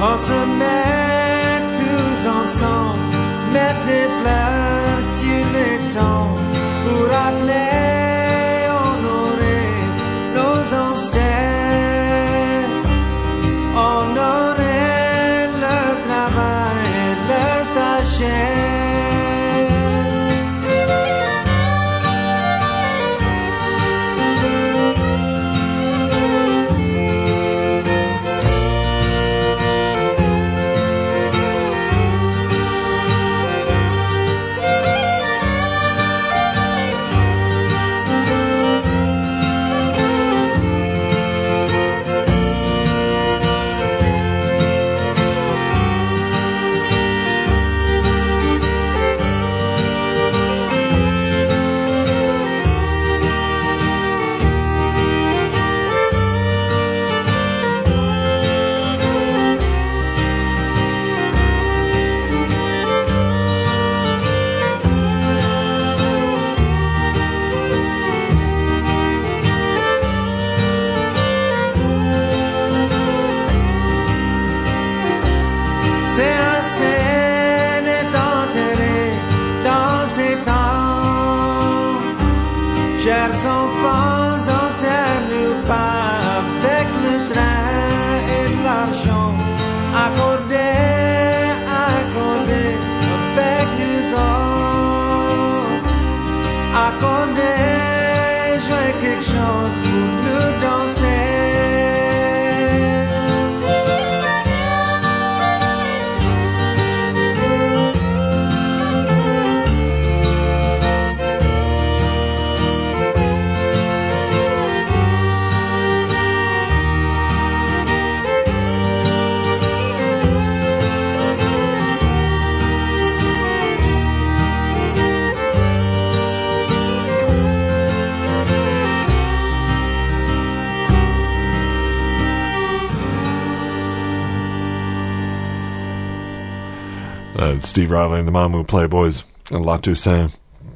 On se met tous ensemble, mettre des fleurs sur les temps pour rappeler, honorer nos ancêtres, honorer leur travail et leur sagesse. Chers enfants, enterrez-nous pas avec le train et l'argent. Accordez, accordez avec les autres. Accordez, jouez quelque chose pour nous danser. Steve Riley and the Mamou Playboys and La Toussaint.